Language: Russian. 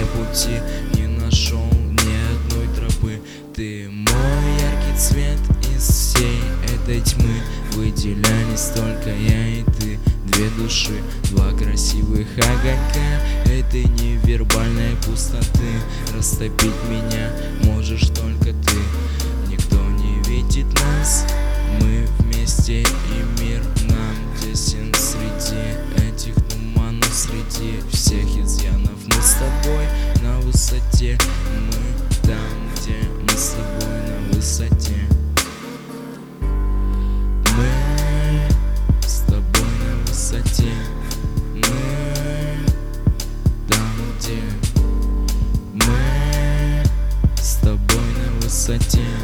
пути, не нашел ни одной тропы. Ты мой яркий цвет из всей этой тьмы. Выделялись только я и ты, две души, два красивых огонька этой невербальной пустоты. Растопить меня можешь только ты, никто не видит нас. Мы вместе, и мир нам тесен среди этих туманов, среди всех изъянов. Мы с тобой на высоте, мы там, где мы с тобой на высоте. Мы с тобой на высоте, мы там, где мы с тобой на высоте.